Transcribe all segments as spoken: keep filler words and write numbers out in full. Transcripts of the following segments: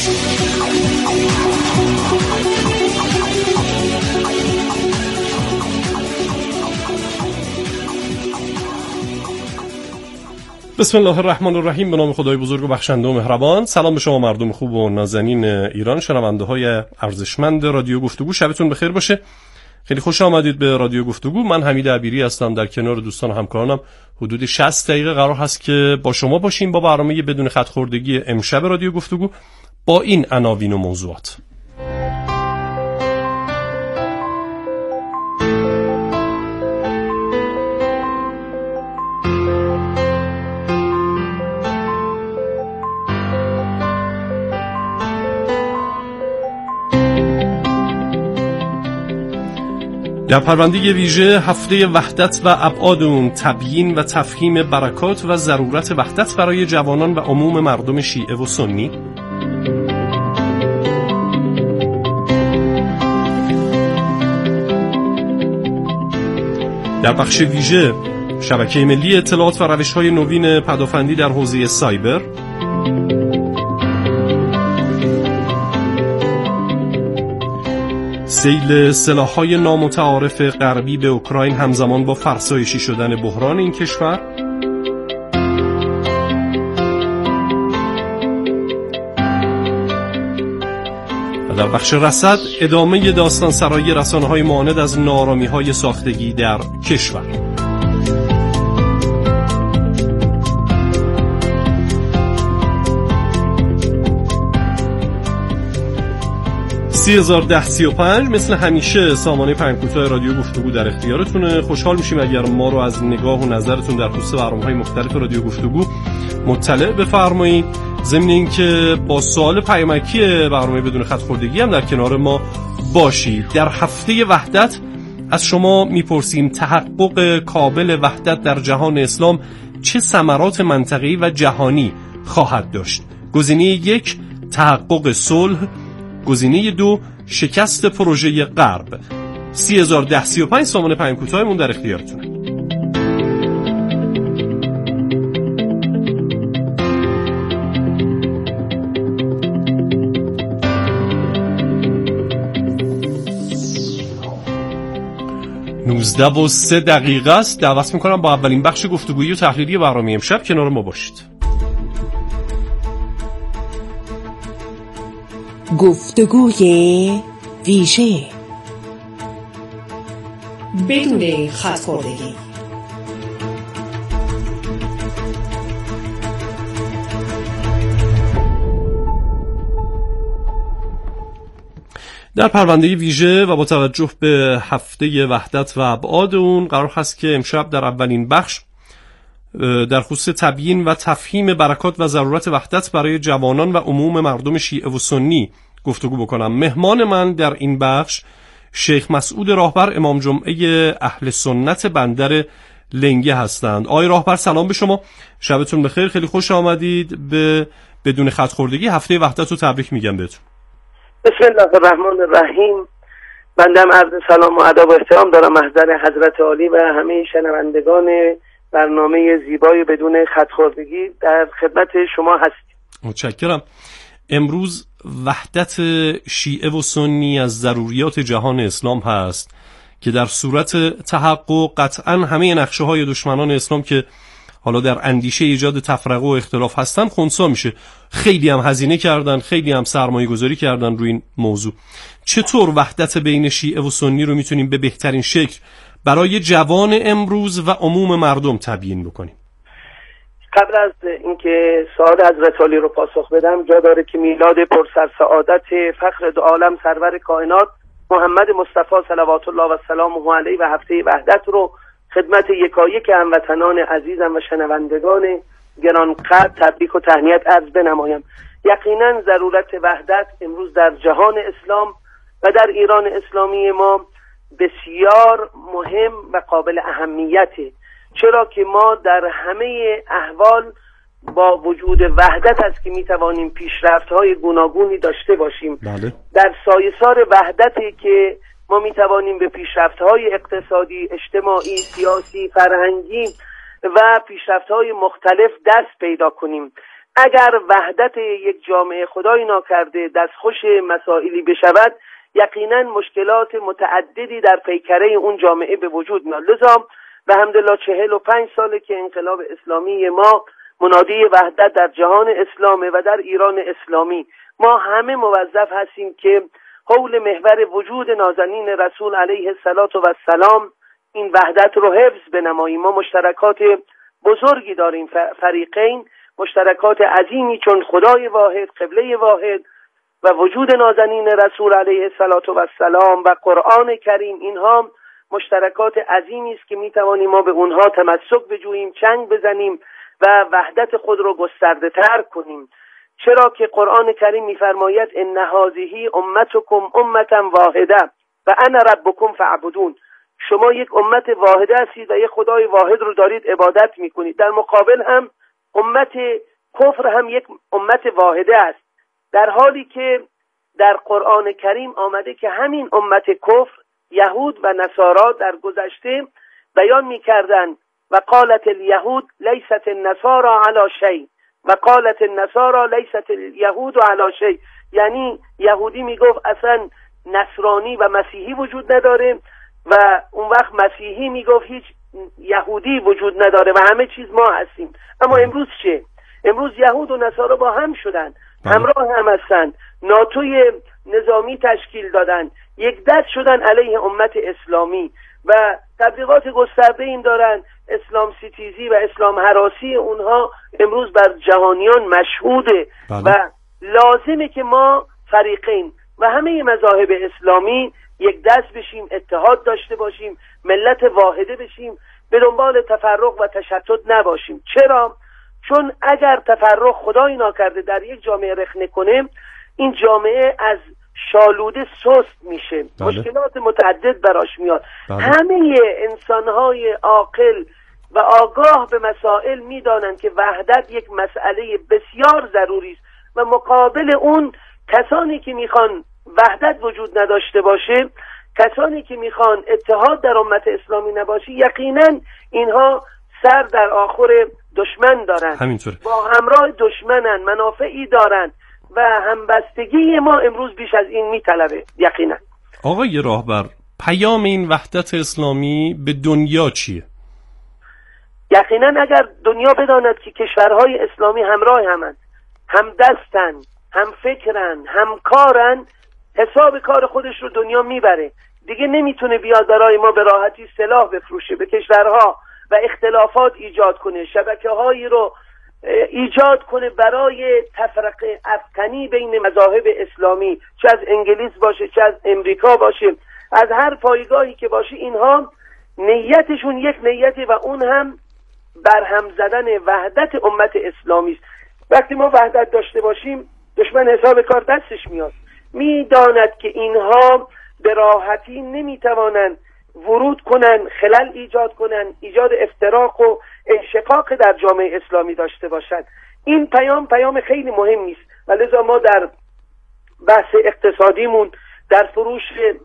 بسم الله الرحمن الرحیم. به نام خدای بزرگ و بخشنده و مهربان. سلام به شما مردم خوب و نازنین ایران، شنونده های ارزشمند رادیو گفتگو. شبتون بخیر باشه. خیلی خوش آمدید به رادیو گفتگو. من حمید عبیری هستم. در کنار دوستان و همکارانم حدود شصت دقیقه قرار هست که با شما باشیم با برنامه بدون خط خوردگی امشب رادیو گفتگو با این عناوین و موضوعات. در پرونده ویژه هفته وحدت و ابعاد اون، تبیین و تفهیم برکات و ضرورت وحدت برای جوانان و عموم مردم شیعه و سنی. در بخش ویژه شبکه ملی اطلاعات و روش‌های نوین پدافندی در حوزه سایبر. سیل سلاح‌های نامتعارف غربی به اوکراین همزمان با فرسایشی شدن بحران این کشور. و در بخش رصد ادامه داستان سرایی رسانه‌های معاند از ناآرامی‌های ساختگی در کشور. سی هزار ده سی و پنج مثل همیشه سامانه پیام کوتاه رادیو گفتگو در اختیارتونه. خوشحال میشیم اگر ما رو از نگاه و نظرتون در خصوص برنامه‌های مختلف رادیو گفتگو مطلع بفرمایید. ضمن اینکه با سوال پیامکی برنامه بدون خط خوردگی هم در کنار ما باشید. در هفته وحدت از شما میپرسیم تحقق کامل وحدت در جهان اسلام چه ثمرات منطقه‌ای و جهانی خواهد داشت؟ گزینه یک تحقق صلح، گزینه دو شکست پروژه غرب. سی هزار ده سی و پنج سامانه پیام کوتاهمون در اختیارتونه. نوزده و سه دقیقه است. دعوت میکنم با اولین بخش گفتگویی و تحلیلی برنامه امشب کنار ما باشید. گفتگوی ویژه بدون خط خوردگی. در پرونده ویژه و با توجه به هفته وحدت و ابعاد اون قرار هست که امشب در اولین بخش در خصوص تبیین و تفهیم برکات و ضرورت وحدت برای جوانان و عموم مردم شیعه و سنی گفتگو بکنم. مهمان من در این بخش شیخ مسعود راهبر، امام جمعه اهل سنت بندر لنگه هستند. آقای راهبر سلام به شما، شبتون بخیر. خیلی خوش آمدید به بدون خط خوردگی. هفته وحدت رو تبریک میگم بهتون. بسم الله الرحمن الرحیم. بنده عرض سلام و ادب و احترام دارم محضر حضرت عالی و همه شنوندگان برنامه زیبای بدون خط خوردگی. در خدمت شما هستیم. متشکرم. امروز وحدت شیعه و سنی از ضروریات جهان اسلام هست که در صورت تحقق قطعاً همه نقشه های دشمنان اسلام که حالا در اندیشه ایجاد تفرقه و اختلاف هستن خنثی میشه. خیلی هم هزینه کردن، خیلی هم سرمایه گذاری کردن روی این موضوع. چطور وحدت بین شیعه و سنی رو میتونیم به بهترین شکل برای جوان امروز و عموم مردم تبیین بکنیم؟ قبل از اینکه سوال حضرت علی رو پاسخ بدم، جا داره که میلاد پرسر سعادت فخر دو عالم سرور کائنات محمد مصطفی صلوات الله و سلامه علیه و هفته وحدت رو خدمت یکایک هموطنان عزیزم و شنوندگان گرانقدر تبریک و تهنیت عرض بنمایم. یقینا ضرورت وحدت امروز در جهان اسلام و در ایران اسلامی ما بسیار مهم و قابل اهمیته، چرا که ما در همه احوال با وجود وحدت است که میتوانیم پیشرفت‌های گوناگونی داشته باشیم. بله. در سایه‌سار وحدتی که ما میتوانیم به پیشرفت‌های اقتصادی، اجتماعی، سیاسی، فرهنگی و پیشرفت‌های مختلف دست پیدا کنیم. اگر وحدت یک جامعه خدای ناکرده دستخوش مسائلی بشود، یقینا مشکلات متعددی در پیکره اون جامعه به وجود میاد. لذا به حمدالله چهل و پنج ساله که انقلاب اسلامی ما منادی وحدت در جهان اسلامه و در ایران اسلامی ما همه موظف هستیم که حول محور وجود نازنین رسول علیه الصلاة و السلام این وحدت رو حفظ بنماییم. ما مشترکات بزرگی داریم، فریقین، مشترکات عظیمی چون خدای واحد، قبله واحد و وجود نازنین رسول علیه الصلاة و السلام و قرآن کریم. اینها مشترکات عظیمی است که میتوانیم ما به اونها تمسک بجوییم، چنگ بزنیم و وحدت خود رو گسترده تر کنیم. چرا که قرآن کریم میفرماید ان هذه امتکم امتا واحده و انا ربکم فاعبدون. شما یک امت واحده هستید و یک خدای واحد رو دارید عبادت میکنید. در مقابل هم امت کفر هم یک امت واحده است، در حالی که در قرآن کریم آمده که همین امت کفر، یهود و نصارا، در گذشته بیان میکردن و قالت الیهود لیست النصارى علی شیء و قالت النصارى لیست الیهود علی شیء. یعنی یهودی میگفت اصلا نصرانی و مسیحی وجود نداره و اون وقت مسیحی میگفت هیچ یهودی وجود نداره و همه چیز ما هستیم. اما امروز چه؟ امروز یهود و نصارا با هم شدن، همراه هم هستن، ناتوی نظامی تشکیل دادن، یک دست شدن علیه امت اسلامی و تبلیغات گسترده این دارن. اسلام ستیزی و اسلام هراسی اونها امروز بر جهانیان مشهوده. بله. و لازمه که ما فریقین و همه مذاهب اسلامی یک دست بشیم، اتحاد داشته باشیم، ملت واحده بشیم، به دنبال تفرق و تشتت نباشیم. چرا؟ چون اگر تفرق خدای ناکرده در یک جامعه رخنه کنه، این جامعه از شالوده سست میشه. بله. مشکلات متعدد براش میاد. بله. همه انسانهای عاقل و آگاه به مسائل میدانند که وحدت یک مسئله بسیار ضروری است و مقابل اون کسانی که میخوان وحدت وجود نداشته باشه، کسانی که میخوان اتحاد در امت اسلامی نباشه، یقینا اینها سر در آخر دشمن دارن، همینطور با همراه دشمنن، منافعی دارن و همبستگی ما امروز بیش از این میطلبه. یقینا آقای راهبر، پیام این وحدت اسلامی به دنیا چیه؟ یقینا اگر دنیا بداند که کشورهای اسلامی همراه همند، هم دستن، هم فکرن، هم کارن، حساب کار خودش رو دنیا میبره. دیگه نمیتونه بیاد برای ما به راحتی سلاح بفروشه به کشورها و اختلافات ایجاد کنه، شبکه هایی رو ایجاد کنه برای تفرقه افکنی بین مذاهب اسلامی، چه از انگلیس باشه، چه از امریکا باشه، از هر پایگاهی که باشه. اینها نیتشون یک نیتی و اون هم برهم زدن وحدت امت اسلامی است. وقتی ما وحدت داشته باشیم، دشمن حساب کار دستش میاد، میداند که اینها به راحتی نمیتوانند ورود کنن، خلل ایجاد کنن، ایجاد افتراق و انشقاق در جامعه اسلامی داشته باشند. این پیام پیام خیلی مهمی است و لذا ما در بحث اقتصادیمون، در فروش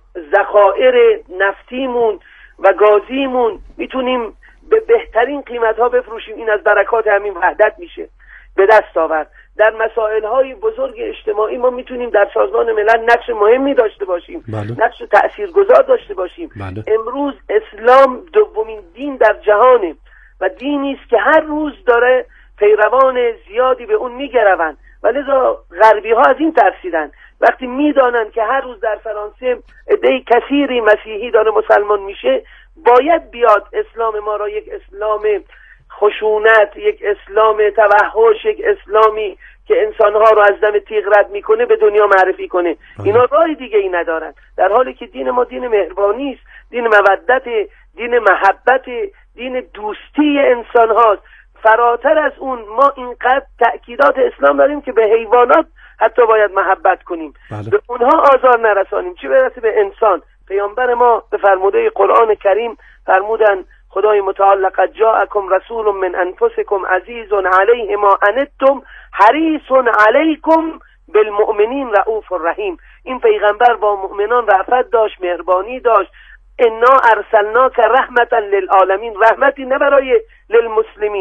ذخایر نفتیمون و گازیمون میتونیم به بهترین قیمت ها بفروشیم. این از برکات همین وحدت میشه به دست آورد. در مسائل های بزرگ اجتماعی ما میتونیم در سازمان ملل نقش مهمی داشته باشیم، بله. نقش تأثیرگذار داشته باشیم. بله. امروز اسلام دومین دین در جهانه و دینی است که هر روز داره پیروان زیادی به اون میگروند و لذا غربی ها از این ترسیدن. وقتی میدانند که هر روز در فرانسه عده کثیری مسیحی داره مسلمان میشه، باید بیاد اسلام ما را یک اسلام خشونت، یک اسلام توحش، یک اسلامی که انسانها رو از دم تیغ رد میکنه به دنیا معرفی کنه. اینا راه دیگه ای ندارن، در حالی که دین ما دین مهربانی است، دین مودت، دین محبت، دین دوستی انسان هاست. فراتر از اون ما اینقدر تأکیدات اسلام داریم که به حیوانات حتی باید محبت کنیم. بله. به اونها آزار نرسانیم، چه برسه به انسان. پیامبر ما به فرموده قرآن کریم فرمودن خدای متعال لقد جاءکم رسول من انفسکم عزیز علیه ما عنتم حریص علیکم بالمؤمنین رؤوف الرحیم. این پیغمبر با مؤمنان رأفت داشت، مهربانی داشت. انا ارسلناک رحمتا للعالمین، رحمتی نه برای للمسلمین،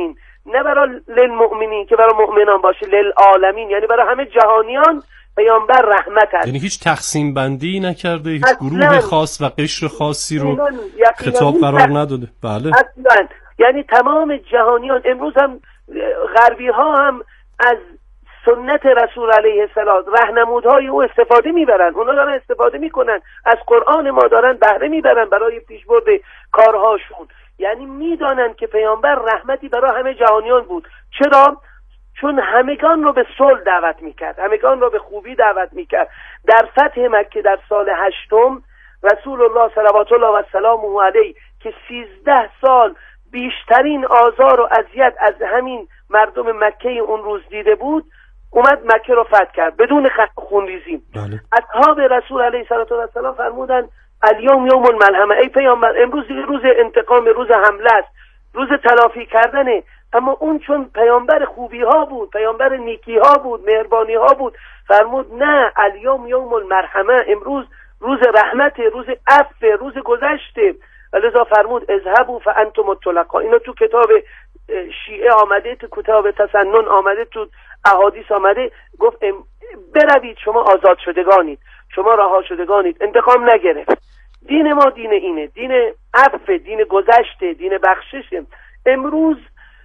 نه برای للمؤمنین که برای مؤمنان باشه، للعالمین یعنی برای همه جهانیان پیامبر رحمت است. یعنی هیچ تقسیم بندی نکرده، هیچ گروه خاص و قشر خاصی رو خطاب قرار نداده. بله اصلا یعنی تمام جهانیان. امروز هم غربی ها هم از سنت رسول علیه السلام راهنمودهای او استفاده میبرن، اونا دارن استفاده میکنن، از قرآن ما دارن بهره میبرن برای پیشبرد کارهاشون. یعنی میدانن که پیامبر رحمتی برای همه جهانیان بود. چرا؟ چون همگان رو به صلح دعوت میکرد، همگان رو به خوبی دعوت میکرد. در فتح مکه در سال هشتم رسول الله صلوات الله و سلامه علیه که سیزده سال بیشترین آزار و اذیت از همین مردم مکه اون روز دیده بود، اومد مکه رو فتح کرد بدون خونریزی. بله. اصحاب رسول علیه السلام فرمودن الیوم یوم الملحمه، ای پیامبر امروز دیگه روز انتقام، روز حمله است، روز تلافی کردنه. اما اون چون پیامبر خوبی ها بود، پیامبر نیکی ها بود، مهربانی ها بود، فرمود نه الیوم یوم المرحمه، امروز روز رحمت، روز عفو، روز گذشته. ولذا فرمود اذهبوا فانتم الطلقاء. اینا تو کتاب شیعه آمده، تو کتاب تسنن آمده، تو احادیث آمده. گفت بروید شما آزاد شدگانید، شما رها شدگانید، انتقام نگرفت. دین ما دین اینه، دین عفو، دین گذشته، دین بخششه. امروز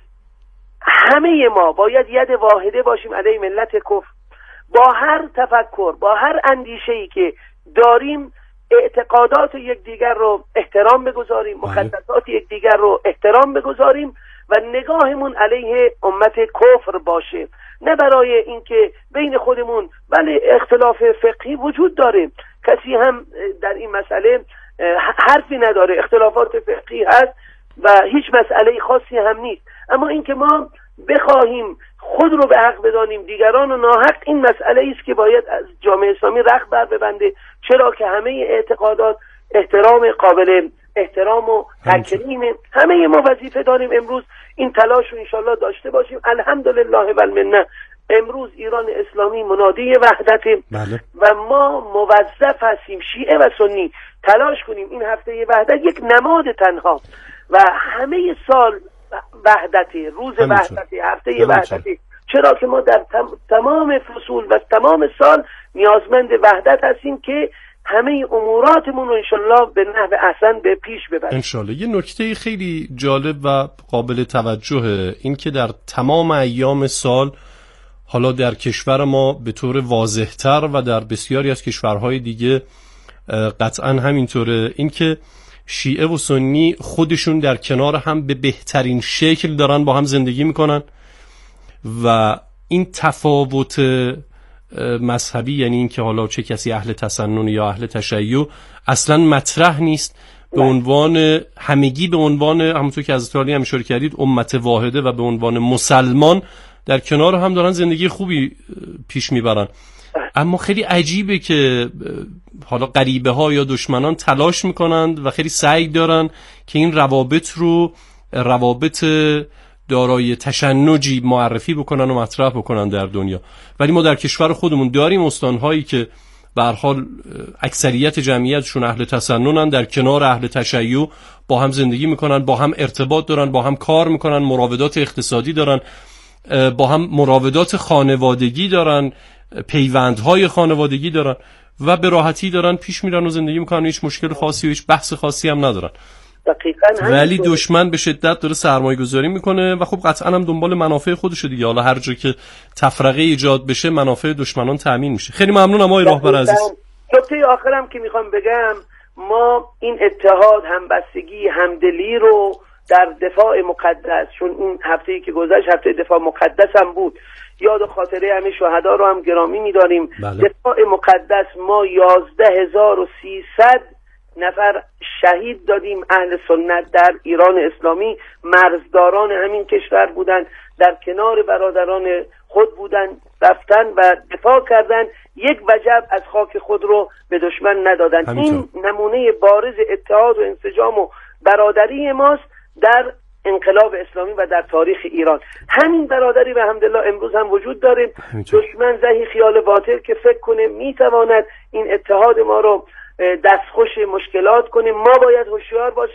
همه ما باید ید واحده باشیم علیه ملت کفر. با هر تفکر، با هر اندیشه‌ای که داریم، اعتقادات یکدیگر رو احترام بگذاریم، مقدسات یکدیگر رو احترام بگذاریم و نگاهمون علیه امت کفر باشه. نه برای اینکه بین خودمون بله اختلاف فقهی وجود داره، کسی هم در این مسئله حرفی نداره، اختلافات فقهی هست و هیچ مسئله خاصی هم نیست. اما اینکه ما بخواهیم خود رو به حق بدانیم، دیگران رو ناحق، این مسئله است که باید از جامعه اسلامی رخ بر ببنده. چرا که همه اعتقادات احترام، قابل احترام و تکریم، همه ما وظیفه داریم امروز این تلاش رو انشالله داشته باشیم. الحمدلله و المنه امروز ایران اسلامی منادی وحدت. بله. و ما موظف هستیم شیعه و سنی تلاش کنیم این هفته وحدت یک نماد تنها و همه سال وحدتی، روز وحدتی، هفته وحدتی. چرا که ما در تم... تمام فصول و تمام سال نیازمند وحدت هستیم که همه اموراتمون رو انشالله به نحو احسن به پیش ببریم انشالله. یه نکته خیلی جالب و قابل توجهه این که در تمام ایام سال، حالا در کشور ما به طور واضح‌تر و در بسیاری از کشورهای دیگه قطعاً همینطوره، این که شیعه و سنی خودشون در کنار هم به بهترین شکل دارن با هم زندگی میکنن و این تفاوت مذهبی، یعنی این که حالا چه کسی اهل تسنن یا اهل تشیع، اصلا مطرح نیست. به عنوان همگی، به عنوان همونطور که از علی هم اشاره کردید امت واحده و به عنوان مسلمان در کنار هم دارن زندگی خوبی پیش میبرن. اما خیلی عجیبه که حالا غریبه ها یا دشمنان تلاش میکنند و خیلی سعی دارن که این روابط رو روابط دارای تشنجی معرفی بکنن و مطرح بکنن در دنیا. ولی ما در کشور خودمون داریم استانهایی که به هر حال اکثریت جمعیتشون اهل تسننن، در کنار اهل تشیع با هم زندگی میکنن، با هم ارتباط دارن، با هم کار میکنن، مراودات اقتصادی دارن، با هم مراودات خانوادگی دارن، پیوندهای خانوادگی دارن و به راحتی دارن پیش میرن و زندگی میکنن، هیچ مشکل خاصی و هیچ بحث خاصی هم ندارن. ولی دشمن به شدت داره سرمایه گذاری میکنه و خب قطعا هم دنبال منافع خودشه دیگه. حالا هر جا که تفرقه ایجاد بشه منافع دشمنان تأمین میشه. خیلی ممنونم آقای راهبر عزیز. نکته آخرم که میخوام بگم، ما این اتحاد، همبستگی، همدلی رو در دفاع مقدس، چون این هفته‌ای که گذشت هفته دفاع مقدس هم بود، یاد و خاطره همه شهدا رو هم گرامی می‌داریم. بله. دفاع مقدس ما یازده هزار و سیصد نفر شهید دادیم اهل سنت در ایران اسلامی. مرزداران همین کشور بودن، در کنار برادران خود بودن، رفتن و دفاع کردن، یک وجب از خاک خود رو به دشمن ندادن. همینطور. این نمونه بارز اتحاد و انسجام و برادری ماست در انقلاب اسلامی و در تاریخ ایران. همین برادری به حمدالله امروز هم وجود داره. دشمن زهی خیال باطل که فکر کنه میتواند این اتحاد ما رو دستخوش مشکلات کنه. ما باید هوشیار باشیم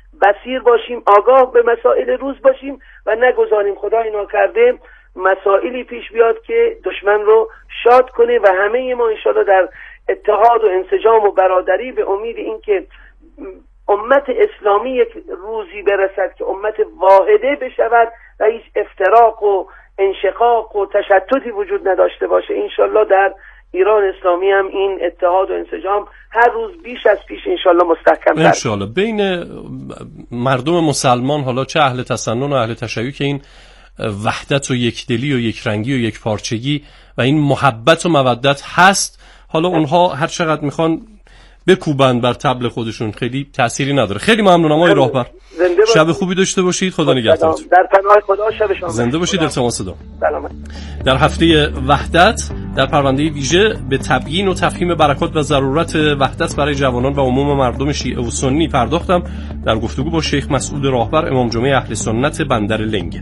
بصیر باشیم، آگاه به مسائل روز باشیم و نگذاریم خدای ناکرده مسائلی پیش بیاد که دشمن رو شاد کنه و همه ما انشالله در اتحاد و انسجام و برادری به امید اینکه امت اسلامی یک روزی برسد که امت واحده بشود و هیچ افتراق و انشقاق و تشتتی وجود نداشته باشه. انشالله در ایران اسلامی هم این اتحاد و انسجام هر روز بیش از پیش انشالله مستحکم تر. انشالله بین مردم مسلمان، حالا چه اهل تسنن و اهل تشیع، که این وحدت و یکدلی و یکرنگی و یکپارچگی و این محبت و مودت هست، حالا اونها هر چقدر میخوان بکوبن بر طبل خودشون خیلی تأثیری نداره. خیلی ممنونم آقای راهبر، شب خوبی داشته باشید، خدا نگهدارتون. در پناه خدا شب شما زنده باشید. التماس دعا. سلامت. در هفته وحدت در پرونده ویژه به تبیین و تفهیم برکات و ضرورت وحدت برای جوانان و عموم مردم شیعه و سنی پرداختم در گفتگو با شیخ مسعود راهبر، امام جمعه اهل سنت بندر لنگه.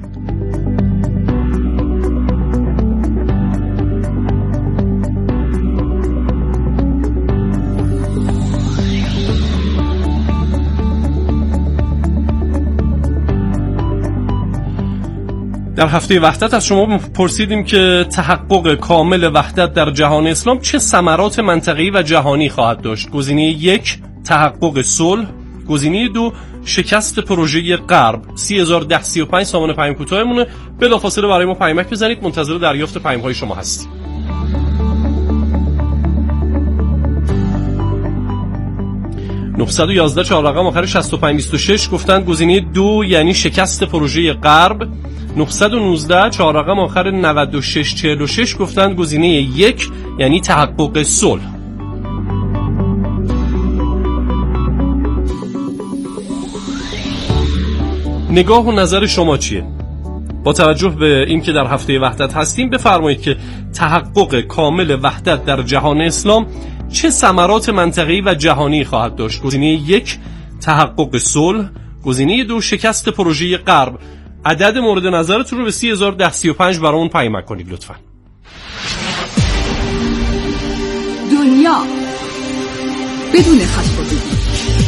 در هفته وحدت از شما پرسیدیم که تحقق کامل وحدت در جهان اسلام چه ثمرات منطقه‌ای و جهانی خواهد داشت. گزینه یک تحقق صلح، گزینه دو شکست پروژه غرب. سی هزار و ده سی و پنج سامان پیام کوتاهمونه. بلافاصله برای ما پیامک بزنید، منتظر دریافت پیام‌های شما هستیم. نه یک یک چهار رقم آخر شصت و پنج بیست و شش گفتند گزینه دو یعنی شکست پروژه غرب. نه یک نه چهار رقم آخر نود و شش چهل و شش گفتند گزینه یک یعنی تحقق صلح. نگاه و نظر شما چیه؟ با توجه به این که در هفته وحدت هستیم بفرمایید که تحقق کامل وحدت در جهان اسلام چه ثمرات منطقه‌ای و جهانی خواهد داشت. گزینه یک تحقق صلح، گزینه دو شکست پروژه غرب. عدد مورد نظرتون رو به سی هزار و ده سی و پنج برامون پیامک کنید لطفاً. دنیا بدون خط‌خطی.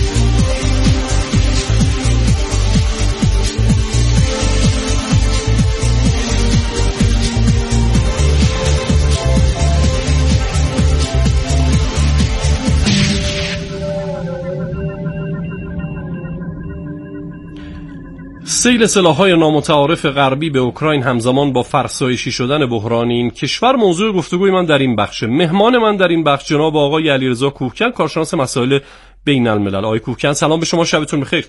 سیل سلاح‌های نامتعارف غربی به اوکراین همزمان با فرسایشی شدن بحران این کشور موضوع گفتگوی من در این بخشه. مهمان من در این بخش جناب آقای علیرضا کوهکن، کارشناس مسائل بین الملل. آقای کوهکن سلام به شما، شبتون بخیر.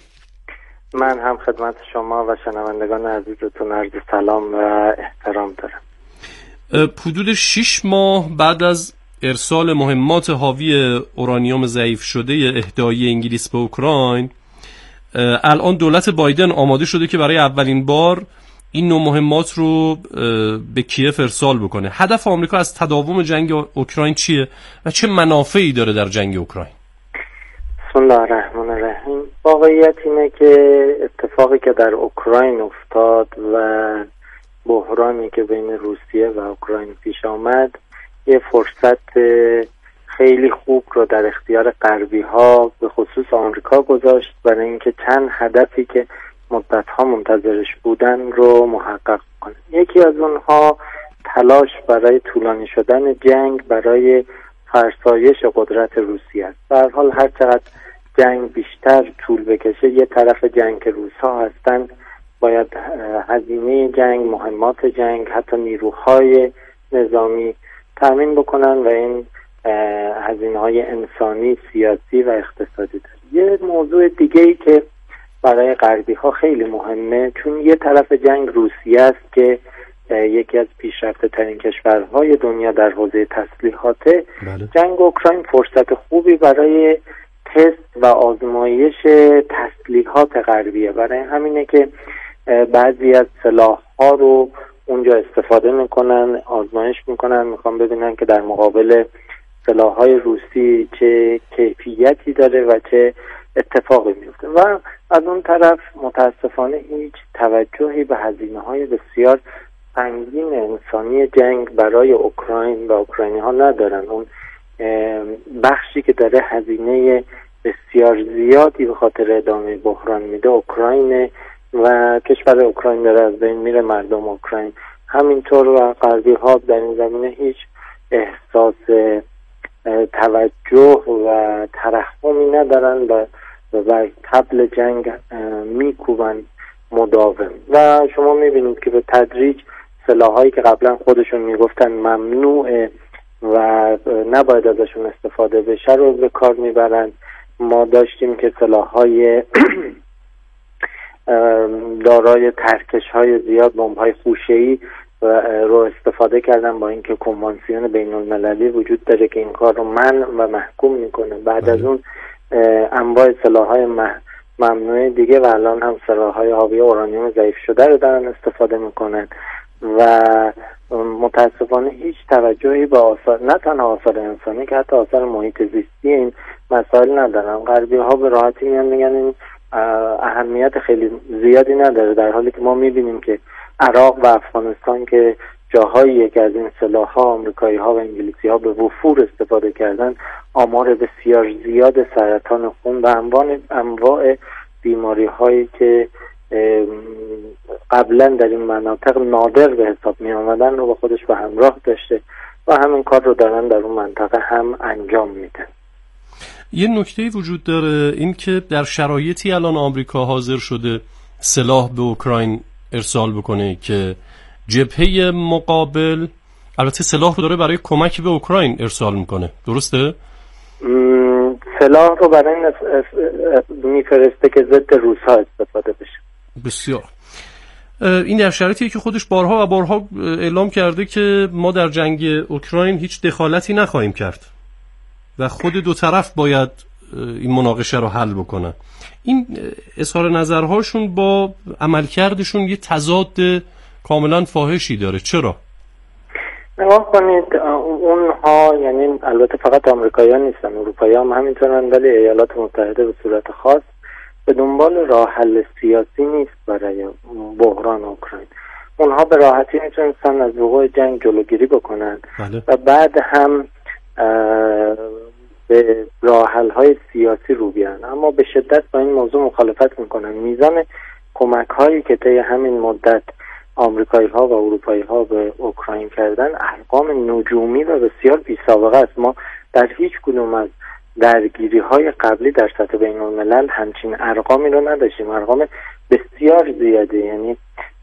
من هم خدمت شما و شنوندگان عزیزتون عرض سلام و احترام دارم. حدود شش ماه بعد از ارسال مهمات حاوی اورانیوم ضعیف شده اهدایی انگلیس به اوکراین، الان دولت بایدن آماده شده که برای اولین بار این نوع مهمات رو به کیف ارسال بکنه. هدف آمریکا از تداوم جنگ اوکراین چیه و چه منافعی داره در جنگ اوکراین؟ بسم الله الرحمن الرحیم. واقعیت اینه که اتفاقی که در اوکراین افتاد و بحرانی که بین روسیه و اوکراین پیش آمد یه فرصت خیلی خوب رو در اختیار غربی ها به خصوص آمریکا گذاشت برای اینکه چند هدفی که مدت ها منتظرش بودن رو محقق کنه. یکی از اونها تلاش برای طولانی شدن جنگ برای فرسایش قدرت روسیه است. در حال هر چقدر جنگ بیشتر طول بکشه، یه طرف جنگ که روس‌ها هستن باید هزینه جنگ، مهمات جنگ، حتی نیروهای نظامی تامین بکنن و این هزینه‌های انسانی، سیاسی و اقتصادی داره. یه موضوع دیگه‌ای که برای غربی‌ها خیلی مهمه، چون یه طرف جنگ روسیه است که یکی از پیشرفته‌ترین کشورهای دنیا در حوزه تسلیحاته. بله. جنگ اوکراین فرصت خوبی برای تست و آزمایش تسلیحات غربیه. برای همینه که بعضی از سلاح‌ها رو اونجا استفاده میکنن، آزمایش میکنن، میخوان ببینن که در مقابل سلاح‌های روسی چه کیفیتی داره و چه اتفاقی میفته. و از اون طرف متاسفانه هیچ توجهی به هزینه‌های بسیار سنگین انسانی جنگ برای اوکراین و اوکراینی‌ها ندارن. اون بخشی که داره هزینه بسیار زیادی به خاطر ادامه بحران میده اوکراین و کشور اوکراین داره از بین میره. مردم اوکراین همینطور و غربی ها در این زمینه هیچ احساس توجه و ترحمی ندارن و بر طبل جنگ میکوبن مداوم. و شما میبینید که به تدریج سلاحایی که قبلا خودشون میگفتن ممنوعه و نباید ازشون استفاده بشه رو به کار میبرن. ما داشتیم که سلاحهای دارای ترکش‌های زیاد، بمب‌های خوشه‌ای رو استفاده کردن، با اینکه کنوانسیون بین المللی وجود داره که این کار رو منع و محکوم میکنه. بعد از اون انواع سلاح‌های ممنوعه دیگه و الان هم سلاح‌های حاوی اورانیوم ضعیف شده رو دارن استفاده میکنن و متاسفانه هیچ توجهی به آثار، نه تنها آثار انسانی که حتی آثار محیط زیستی این مسائل ندارن. غربی ها به راحتی میان میگن این اهمیت خیلی زیادی نداره، در حالی که ما میبینیم که عراق و افغانستان که جاهایی که از این سلاح‌ها آمریکایی ها و انگلیسی ها به وفور استفاده کردن، آمار بسیار زیاد سرطان خون و انواع انواع بیماری هایی که قبلا در این مناطق نادر به حساب می آمدن رو با خودش به همراه داشته و همین کار رو دارن در اون منطقه هم انجام میدن. یه نکته وجود داره، این که در شرایطی الان آمریکا حاضر شده سلاح به اوکراین ارسال بکنه که جبهه مقابل البته سلاح رو داره برای کمک به اوکراین ارسال میکنه، درسته؟ سلاح رو برای میفرسته که ضد روس‌ها استفاده بشه. بسیار. این در شرایطیه که خودش بارها و بارها اعلام کرده که ما در جنگ اوکراین هیچ دخالتی نخواهیم کرد و خود دو طرف باید این مناقشه رو حل بکنن. این اظهار نظرهاشون با عملکردشون یه تضاد کاملا فاحشی داره. چرا؟ نگاه کنید، اونها یعنی البته فقط آمریکایی‌ها نیستن، اروپایی‌ها هم همینطورن، ولی ایالات متحده به صورت خاص به دنبال راه حل سیاسی نیست برای بحران اوکراین. اونها به راحتی میتونستن از وقوع جنگ جلوگیری بکنن بله. و بعد هم به راه حل‌های سیاسی رو بیان، اما به شدت با این موضوع مخالفت میکنن. میزان کمک‌هایی که طی همین مدت آمریکایی‌ها و اروپایی‌ها به اوکراین کردن ارقام نجومی و بسیار بی‌سابقه است. ما در هیچ کدوم از درگیری‌های قبلی در سطح بین‌الملل همچین ارقامی رو نداشتیم. ارقام بسیار زیاده، یعنی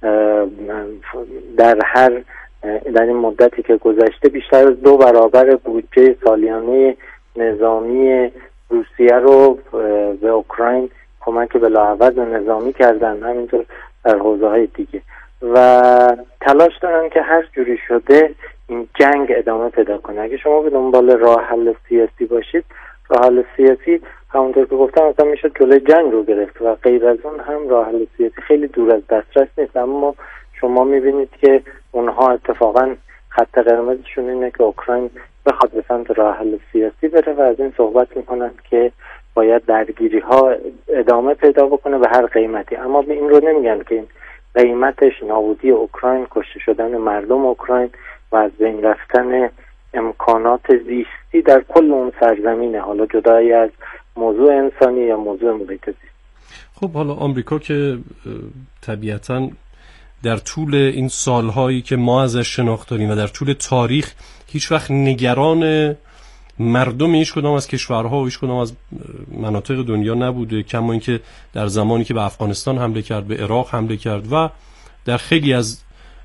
در هر در این مدتی که گذشته بیشتر از دو برابر بودجه سالیانه نظامی روسیه رو به اوکراین کمک بلاعوض نظامی کردن، همینطور در حوزه‌های دیگه، و تلاش دارن که هر جوری شده این جنگ ادامه پیدا کنه. اگه شما به دنبال راه حل سیاسی باشید، راه حل سیاسی همونطور که گفتم اصلا میشه جلوی جنگ رو گرفت و غیر از اون هم راه حل سیاسی خیلی دور از دسترس نیست. اما شما میبینید که اونها اتفاقا خط قرمزشون اینه که اوکراین بخواد به سمت راه حل سیاسی بره و از این صحبت میکنن که باید درگیری ها ادامه پیدا بکنه به هر قیمتی. اما به این رو نمیگن که این قیمتش نابودی اوکراین، کشته شدن مردم اوکراین و از بین رفتن امکانات زیستی در کل اون سرزمینه، حالا جدایی از موضوع انسانی یا موضوع محیط زیستی. خب حالا آمریکا که طبیعتاً در طول این سالهایی که ما ازش شناخت داریم و در طول تاریخ هیچ وقت نگران مردم هیچ کدام از کشورها و هیچ کدام از مناطق دنیا نبوده، کما اینکه در زمانی که به افغانستان حمله کرد، به عراق حمله کرد و در خیلی از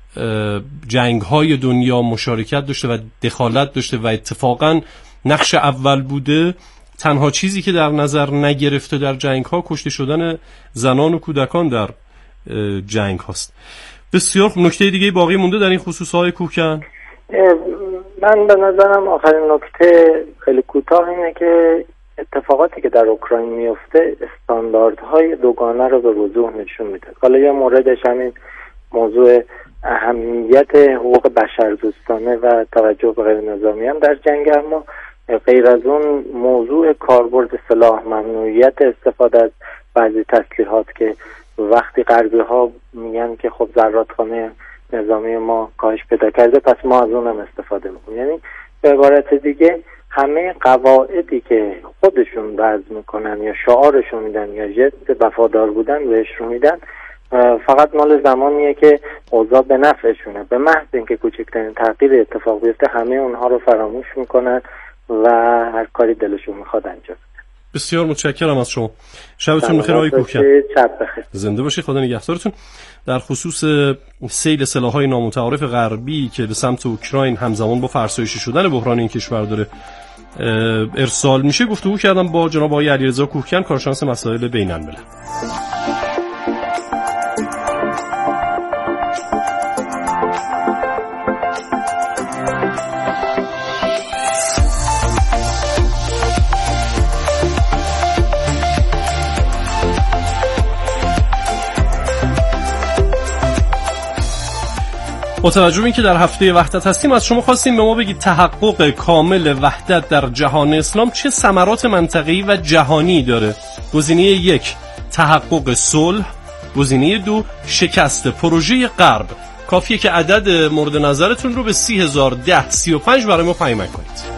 جنگ‌های دنیا مشارکت داشته و دخالت داشته و اتفاقاً نقش اول بوده. تنها چیزی که در نظر نگرفته در جنگ‌ها کشته شدن زنان و کودکان در جنگ هاست. بسیار نکته دیگه باقی مونده در این خصوص های کوکن؟ من به نظرم آخرین نکته خیلی کوتاه اینه که اتفاقاتی که در اوکراین میفته استانداردهای دوگانه رو به وضوح نشون میده. حالا یه موردش همین موضوع اهمیت حقوق بشردوستانه و توجه به غیر نظامی هم در جنگ، اما غیر از اون موضوع کاربرد سلاح، ممنوعیت استفاده از بعضی تسلیحات که وقتی غربی ها میگن که خب زرادخانه نظامی ما کاهش پیدا کرده پس ما از اونم استفاده میکنیم، یعنی به عبارت دیگه همه قواعدی که خودشون وضع میکنن یا شعارشون میدن یا ژست وفادار بودن بهش رو میدن، فقط مال زمانیه که اوضاع به نفعشونه. به محض اینکه کوچکترین تغییر اتفاق بیفته همه اونها رو فراموش میکنن و هر کاری دلشون میخواد انجام. بسیار متشکرم از شما. شبتون بخیر آقای کوکن. شب بخیر. زنده باشی، خدا نگهدارتون. در خصوص سیل سلاح‌های نامتعارف غربی که به سمت اوکراین همزمان با فرسایشی شدن بحران این کشور داره ارسال میشه گفتگو کردم با جناب آقای علیرضا کوکن، کارشناس مسائل بین‌الملل. با توجه به اینکه در هفته وحدت هستیم از شما خواستیم به ما بگید تحقق کامل وحدت در جهان اسلام چه ثمرات منطقه‌ای و جهانی داره؟ گزینه یک تحقق صلح، گزینه دو شکست پروژه غرب. کافیه که عدد مورد نظرتون رو به سی هزار ده سی و پنج برای ما پیام کنید.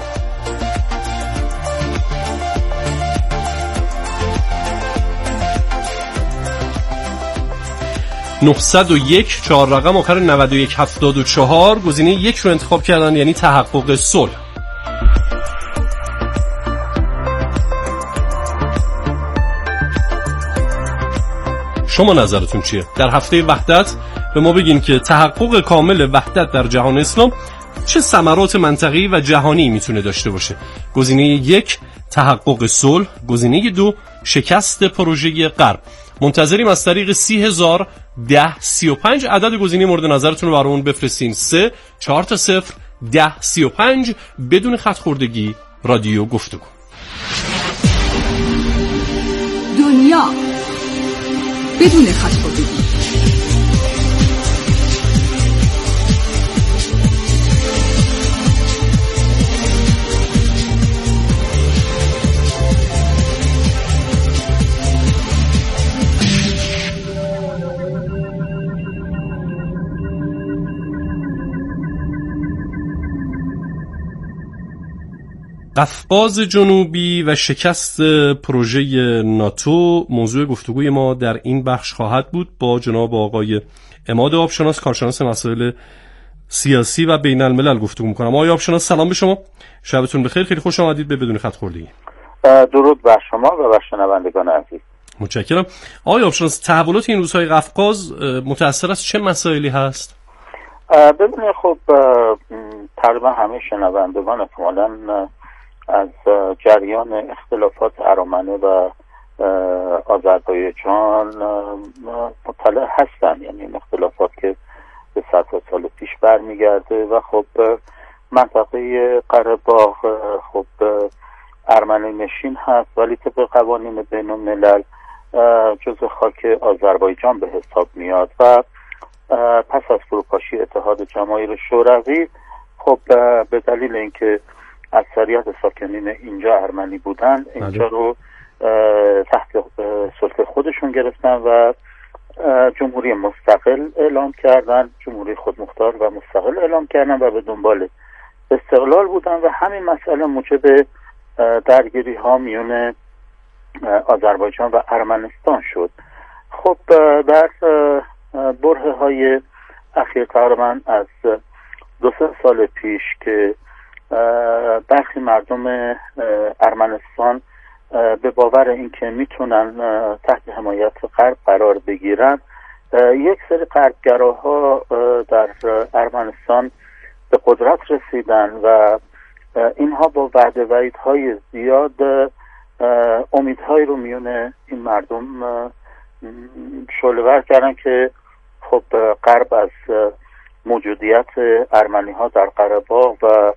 نهصد و یک چهار رقم آخر نود و یک هفتاد و چهار گزینه یک رو انتخاب کردن، یعنی تحقق صلح. شما نظرتون چیه؟ در هفته وحدت به ما بگین که تحقق کامل وحدت در جهان اسلام چه ثمرات منطقه‌ای و جهانی میتونه داشته باشه؟ گزینه یک تحقق صلح، گزینه دو شکست پروژه غرب. منتظریم از طریق سی هزار ده سی و پنج عدد گزینه مورد نظرتون رو برامون بفرستین. سه چهار تا صفر ده سی و پنج بدون خط خوردگی. رادیو گفتگو. دنیا بدون خط خوردگی. قفقاز جنوبی و شکست پروژه ناتو موضوع گفتگوی ما در این بخش خواهد بود. با جناب آقای عماد آبشناس، کارشناس مسائل سیاسی و بین الملل گفتگو میکنم. آقای آبشناس سلام به شما، شبتون بخیر، خیلی خوش آمدید به بدون خط خوردگی. درود بر شما و بر شنوندگان عزیز. متشکرم. آقای آبشناس، تحولات این روزهای قفقاز متأثر از چه مسائلی هست؟ ببینید خب تقریبا همه شنوندگان احتمالاً از جریان اختلافات ارامنه و آذربایجان مطلع هستن، یعنی این اختلافات که به صدها سال پیش برمیگرده و خب منطقه قره باغ خب ارمنی نشین هست، ولی طبق قوانین بین الملل جزء خاک آذربایجان به حساب میاد و پس از فروپاشی اتحاد جماهیر شوروی خب به دلیل اینکه اکثریت ساکنین اینجا ارمنی بودن اینجا رو تحت سلطه خودشون گرفتن و جمهوری مستقل اعلام کردن، جمهوری خودمختار و مستقل اعلام کردن و به دنبال استقلال بودن و همین مسئله موجب درگیری ها میون آذربایجان و ارمنستان شد. خب در برهه های اخیر تقریبا از دو سه سال پیش که برخی مردم ارمنستان به باور اینکه میتونن تحت حمایت غرب قرار بگیرن، یک سری غربگراها در ارمنستان به قدرت رسیدن و اینها با وعده وعیدهای زیاد امیدهایی رو میون این مردم شعله‌ور کردن که خب غرب از موجودیت ارمنی ها در قره باغ و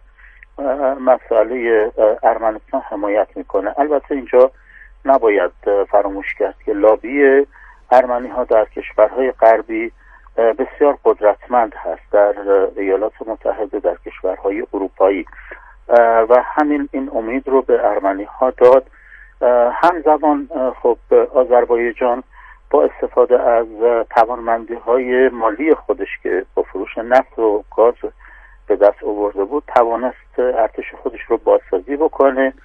مسئله ارمنستان حمایت میکنه. البته اینجا نباید فراموش کرد که لابی ارمنی ها در کشورهای غربی بسیار قدرتمند هست، در ایالات متحده، در کشورهای اروپایی و همین این امید رو به ارمنی ها داد. همزمان خب آذربایجان با استفاده از توانمندی های مالی خودش که با فروش نفت و گاز به دست آورده بود توانست ارتش خودش رو بازسازی بکنه